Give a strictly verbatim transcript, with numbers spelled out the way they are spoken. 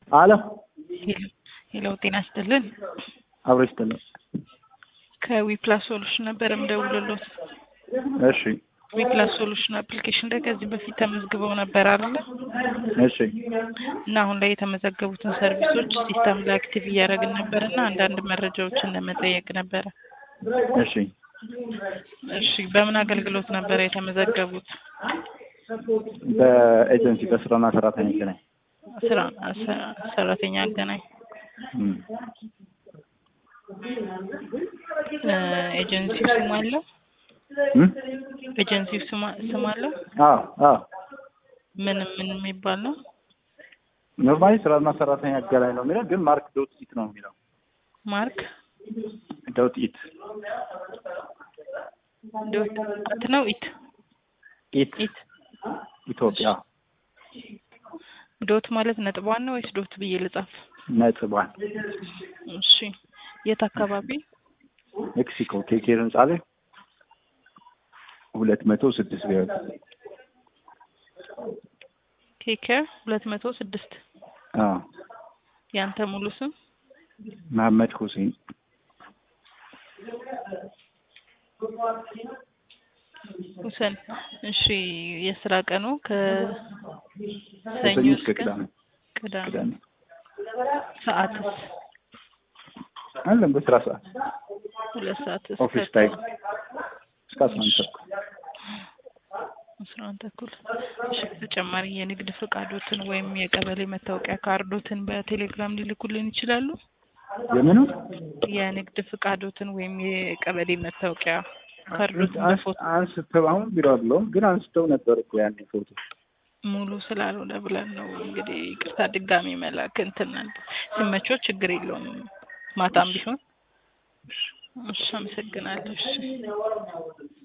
አለ ሄሎ ጤና ይስጥልን። አብሮ ይስጥልን። ከዊፕላስ ሶሉሽን ነበር የምደውልልዎት። እሺ ዊፕላስ ሶሉሽን አፕሊኬሽን ላይ ከዚህ በፊት ተመዝግበው ነበር አይደል? እሺ እና አሁን ላይ የተመዘገቡትን ሰርቪሶች ሲስተም ላይ አክቲቭ እያደረግን ነበርና አንዳንድ መረጃዎችን ለመጠየቅ ነበር። እሺ እሺ በምን አገልግሎት ነበር የተመዘገቡት? በኤጀንሲ በስራና ሰራተኛ ገናኝ ስራ ሰራተኛ አገናኝ ኤጀንሲ ስም አለው? ኤጀንሲ ስም ስም አለው? አዎ አዎ ምን ምን የሚባል ነው? ኖርማሊ ስራና ሰራተኛ አገናኝ ነው የሚለው፣ ግን ማርክ ዶት ኢት ነው የሚለው። ማርክ ዶት ኢት ዶት ኢት ነው ኢት ኢት ኢት ኢትዮጵያ ዶት ማለት ነጥቧን ነው ወይስ ዶት ብዬ ልጻፍ? ነጥቧን። እሺ የት አካባቢ? ሜክሲኮ ኬኬር ህንጻ ላይ ሁለት መቶ ስድስት ቢሆን ኬኬር ሁለት መቶ ስድስት አዎ። ያንተ ሙሉ ስም? መሐመድ ሁሴን። ሁሴን። እሺ የስራ ቀኑ ከሰኞ እስከ ቅዳሜ? ቅዳሜ። ሰዓትስ? አለም በስራ ሰዓት ሁለት ሰዓት ኦፊስ ታይም እስከ አስራ አንድ ተኩል አስራ አንድ ተኩል። እሺ ተጨማሪ የንግድ ፈቃዶትን ወይም የቀበሌ መታወቂያ ካርዶትን በቴሌግራም ሊልኩልን ይችላሉ? የምኑ? የንግድ ፈቃዶትን ወይም የቀበሌ መታወቂያ ካርዶትን በፎቶ አንስተው አሁን ቢሮ አለው ግን አንስተው ነበር እኮ ያኔ ፎቶ ሙሉ ስላልሆነ ብለን ነው እንግዲህ ይቅርታ ድጋሚ መላክ እንትን ሲመቸው ችግር የለውም ማታም ቢሆን። እሺ አመሰግናለሁ። እሺ